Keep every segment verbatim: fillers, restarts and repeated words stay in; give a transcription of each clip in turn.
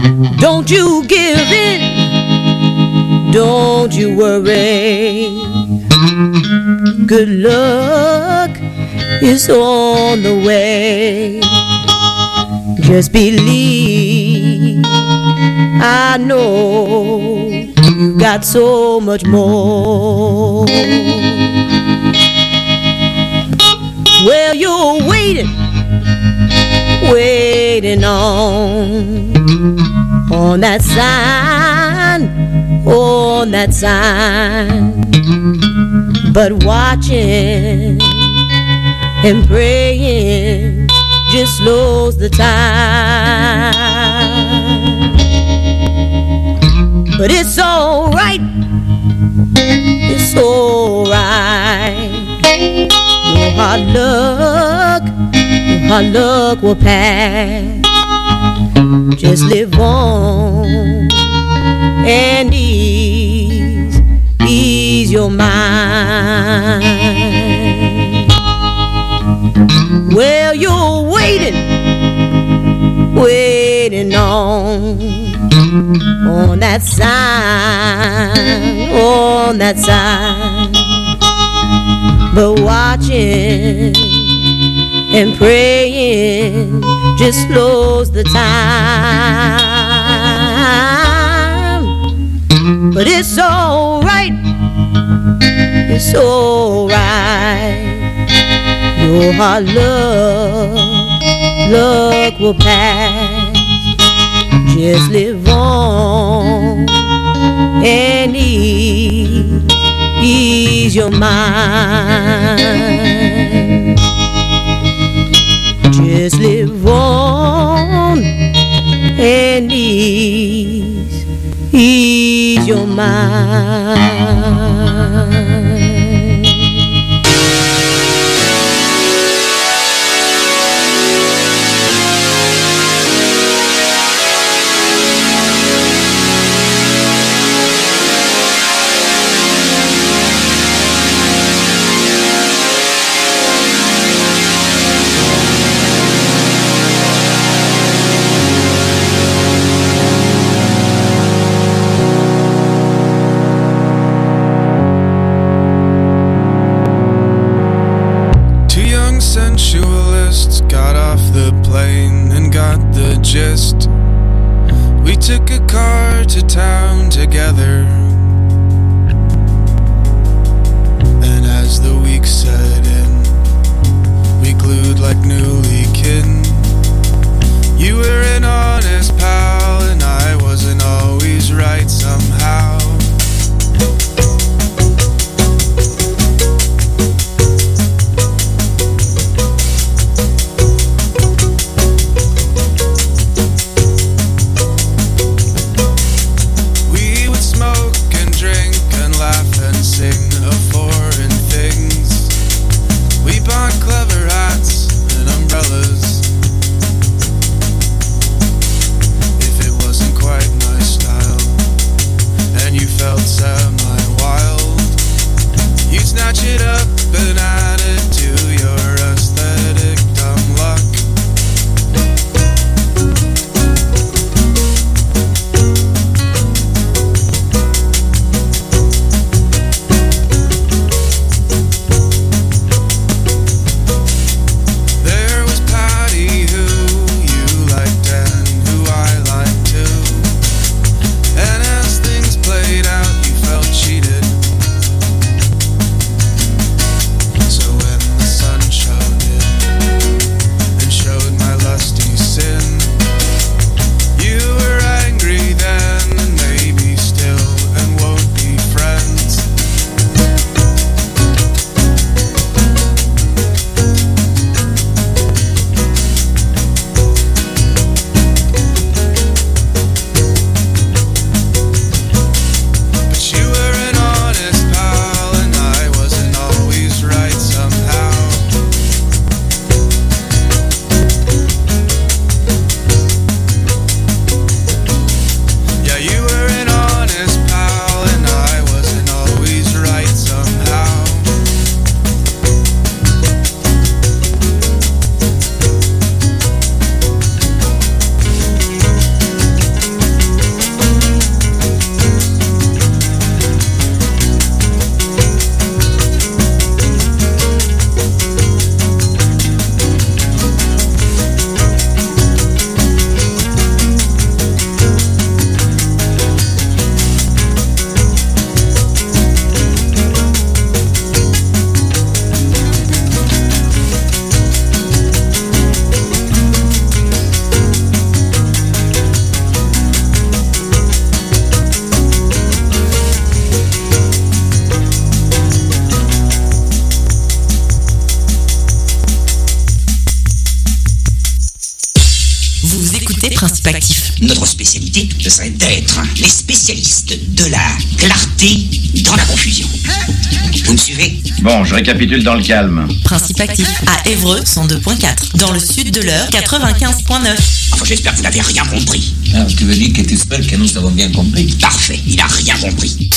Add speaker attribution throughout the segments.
Speaker 1: Don't you give in, don't you worry. Good luck is on the way. Just believe, I know you got so much more. Well, you're waiting, waiting on on that sign, on that sign. But watching and praying just slows the time. But it's alright, it's alright. Your hard luck, your hard luck will pass. Just live on and ease, ease your mind. Well, you're waiting, waiting on, on that sign, on that sign. But watching and praying just slows the time. But it's alright, it's alright. Your hard luck, luck will pass. Just live on and ease, ease your mind. Just live on and ease, ease your mind.
Speaker 2: Sensualists got off the plane and got the gist. We took a car to town together, and as the week set in, we glued like newly kin. You were an honest pal, and I wasn't always right somehow. Smoke
Speaker 3: Notre spécialité, ce serait d'être les spécialistes de la clarté dans la confusion. Vous me suivez?
Speaker 4: Bon, je récapitule dans le calme.
Speaker 5: Principe actif à Évreux cent deux point quatre. Dans le sud de l'Eure quatre-vingt-quinze point neuf.
Speaker 3: Enfin, j'espère que vous n'avez rien compris.
Speaker 6: Alors, tu veux dire que tu espères que nous avons bien compris?
Speaker 3: Parfait, il n'a rien compris.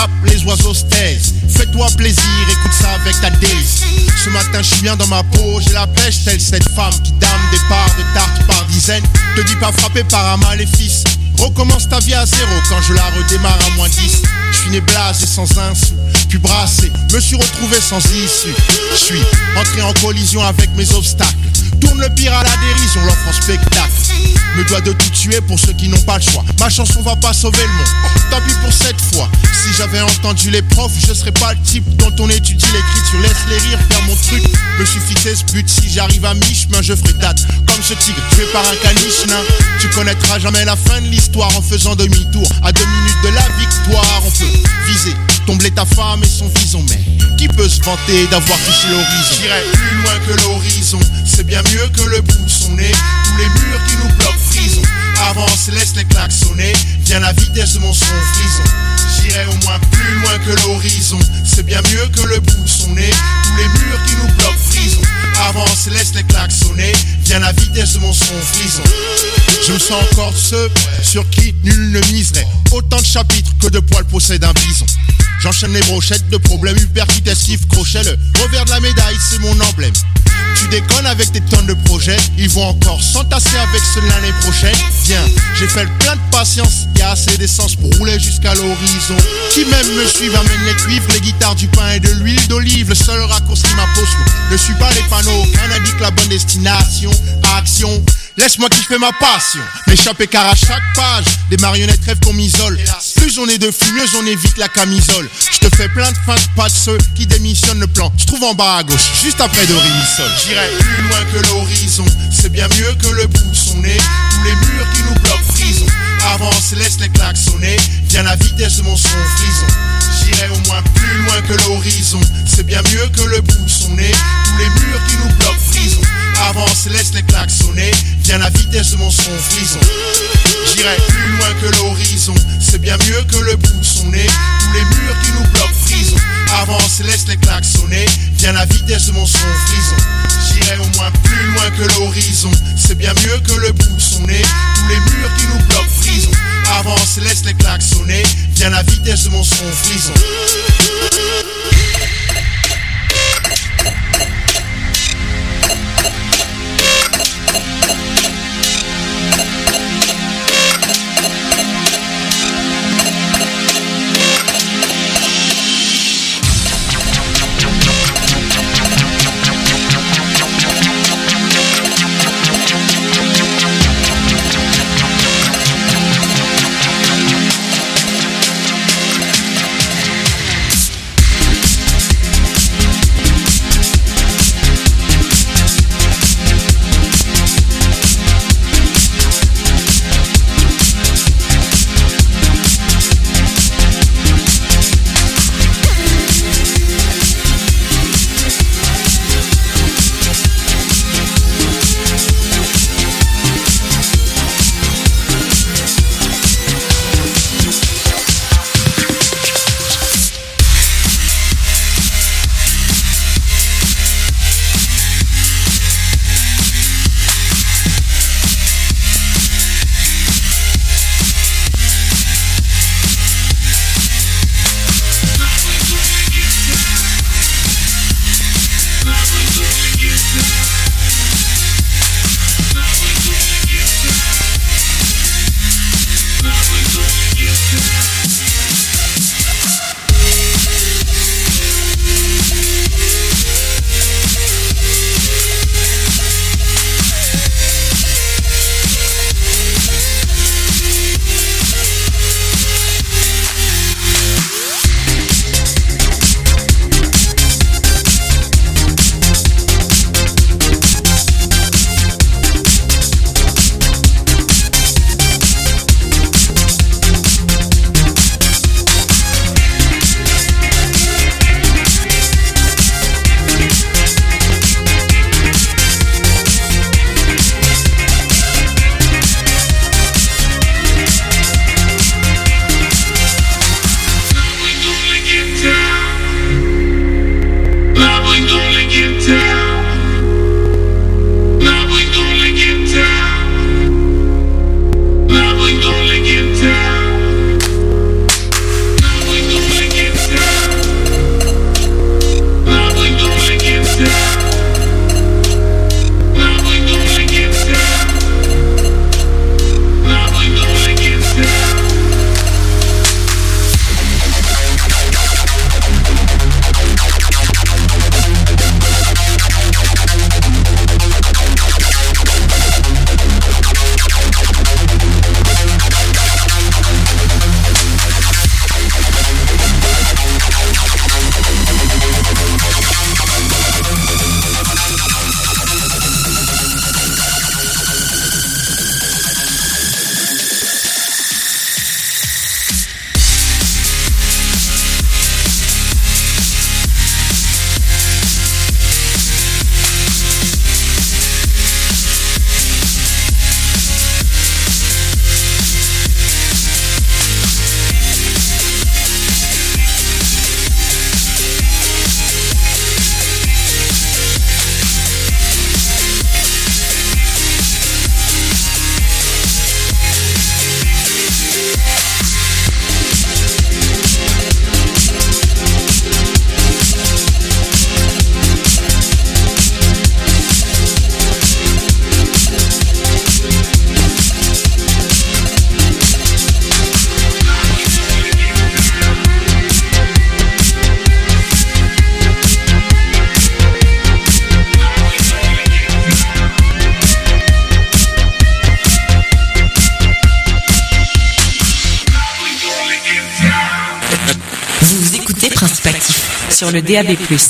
Speaker 7: rap, les oiseaux se taisent. Fais-toi plaisir, écoute ça avec ta délice. Ce matin je suis bien dans ma peau, j'ai la pêche telle cette femme qui dame des parts de tarte par dizaines. Te dis pas frappé par un maléfice. Recommence ta vie à zéro quand je la redémarre à moins dix. Je suis né blasé sans un sou, puis brassé, me suis retrouvé sans issue. Je suis entré en collision avec mes obstacles. Tourne le pire à la dérision, l'offre en spectacle. Me dois de tout tuer pour ceux qui n'ont pas le choix. Ma chanson va pas sauver le monde, tant pis pour cette fois. Si j'avais entendu les profs, je serais pas le type dont on étudie l'écriture. Laisse les rires faire mon truc, me suis fixé ce but. Si j'arrive à mi-chemin, je ferai date. Comme ce tigre tué par un caniche nain. Tu connaîtras jamais la fin de l'histoire en faisant demi-tour. À deux minutes de la victoire, on peut viser, tomber ta femme et son vison. Mais qui peut se vanter d'avoir touché l'horizon? J'irai plus loin que l'horizon, c'est bien mieux que le bout de son nez. Tous les murs qui nous bloquent prison. Avance, laisse les claques sonner. Viens la vitesse de mon son frison. J'irai au moins plus loin que l'horizon, c'est bien mieux que le bout de son nez. Tous les murs qui nous bloquent prison. Avance, laisse les claques sonner. Viens la vitesse de mon son frison. Je me sens encore de ceux sur qui nul ne miserait. Autant de chapitres que de poils possède un bison. J'enchaîne les brochettes de problèmes, hypercute, esquive, crochet. Le revers de la médaille, c'est mon emblème. Tu déconnes avec tes tonnes de projets, ils vont encore s'entasser avec ceux de l'année prochaine. Viens, j'ai fait le plein de patience, y a assez d'essence pour rouler jusqu'à l'horizon. Qui même me suivent amène les cuivres, les guitares, du pain et de l'huile d'olive. Le seul raccourci m'impose, ne suis pas les panneaux, aucun indique la bonne destination. Action, laisse-moi kiffer ma passion. M'échapper car à chaque page, des marionnettes rêvent qu'on m'isole. Plus on est de flux, mieux on évite la camisole. Je te fais plein de fins de pas de ceux qui démissionnent le plan. Je trouve en bas à gauche, juste après de Rémisol. J'irai plus loin que l'horizon, c'est bien mieux que le bout de son nez. Tous les murs qui nous bloquent prison. Avance, laisse les claques sonner. Viens la vitesse de mon son frison. J'irai au moins plus loin que l'horizon, c'est bien mieux que le bout de son nez. Tous les murs qui nous bloquent prison. Avance, laisse les claques sonner. Viens la vitesse de mon son frison. J'irai plus loin que l'horizon, c'est bien mieux que le bout de son nez. Tous les murs qui nous bloquent prison. Avance, laisse les claques sonner. Viens la vitesse de mon son frison. J'irai au moins plus loin que l'horizon, c'est bien mieux que le bout de son nez. Tous les murs qui nous bloquent prison. Avance, laisse les claques sonner. Viens la vitesse de mon son frison.
Speaker 5: sur le D A B plus.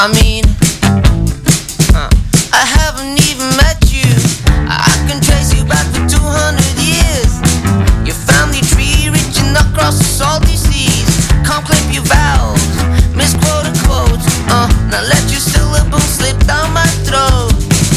Speaker 8: I mean, uh, I haven't even met you. I can trace you back for two hundred years. Your family tree reaching across the salty seas. Can't clip your vows, misquote a quote. Uh, now let your syllables slip down my throat.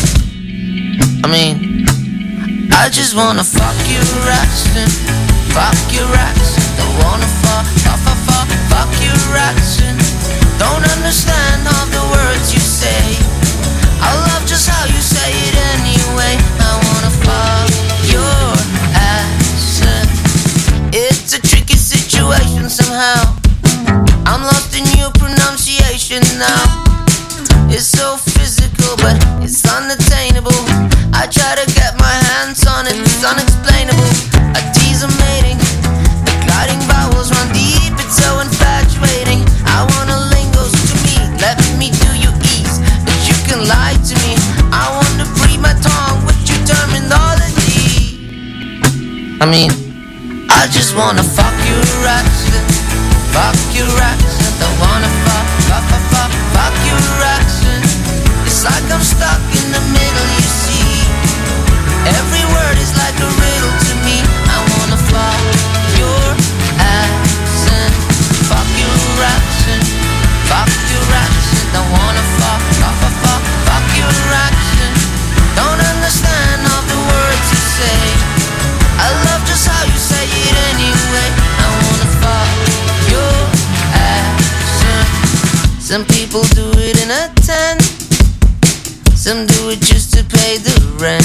Speaker 8: I mean, I just wanna fuck your accent, fuck your accent. Don't wanna fuck, fuck, fuck, fuck, fuck your accent. Don't understand all the words you say. I love just how you say it anyway. I wanna fuck your accent. It's a tricky situation somehow. I'm lost in your pronunciation now. It's so physical, but it's unattainable. I try to get my hands on it, it's unexplainable. A tease of mating, the gliding vowels run deep, it's so infatuating. I wanna lingos to me, let me do you ease, but you can lie to me. I wanna breathe my tongue with your terminology. I mean, I just wanna fuck your accent, fuck your accent. I wanna fuck, fuck, fuck, fuck, fuck your accent. It's like I'm stuck in the middle, you see. Every word is like a riddle to me. I wanna fuck your accent, fuck your accent, fuck your accent. I wanna fuck, fuck, fuck, fuck, fuck your accent. Don't understand all the words you say. I love just how you say it anyway. I wanna fuck your accent. Some people do it in a tent, some do it just to pay the rent.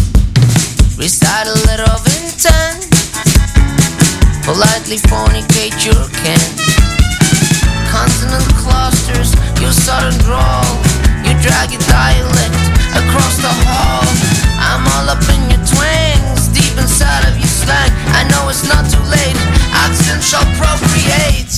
Speaker 8: Recite a letter of intent, politely fornicate your kin. Consonant clusters, your southern drawl. You drag your dialect across the hall. I'm all up in your twangs, deep inside of your slang. I know it's not too late, accent shall procreate.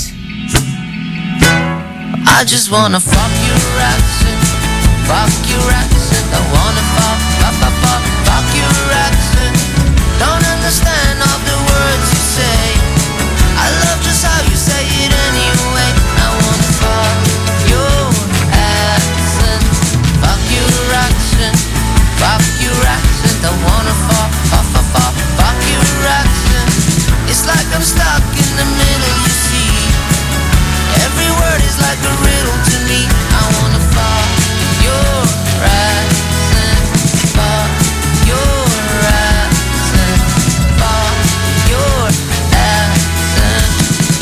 Speaker 8: I just wanna fuck your accent, fuck your accent. I wanna fuck, fuck, fuck, fuck, fuck your accent. Don't understand all the words you say. I love just how you say it anyway. I wanna fuck your accent, fuck your accent, fuck your accent. I wanna fuck, fuck, fuck, fuck, fuck your accent. It's like I'm stuck in the middle, you see. Every word is like a riddle to me. I wanna fuck your accent, fuck your accent, fuck your accent.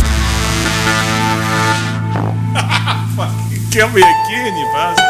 Speaker 9: Fucking kill me again, you bastard.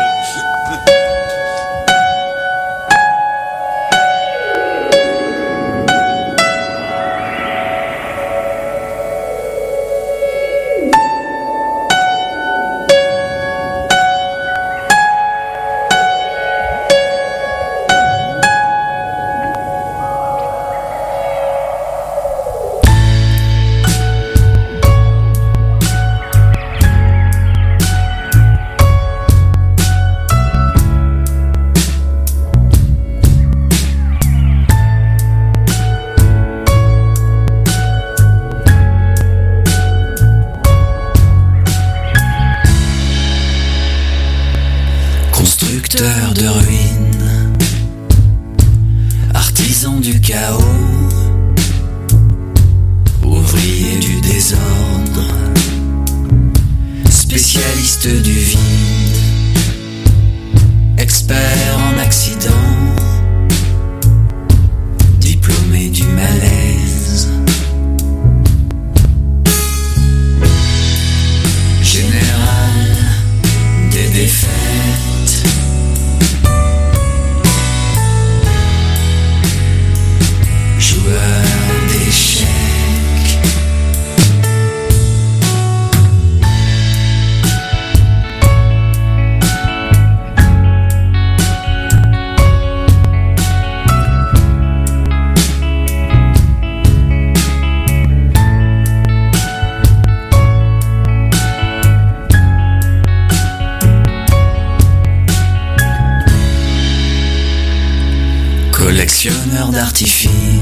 Speaker 10: Constructeur de ruines, artisan du chaos, ouvrier du désordre, spécialiste du vide, expert en accident, diplômé du malaise, général des défaites. Collectionneur d'artifices,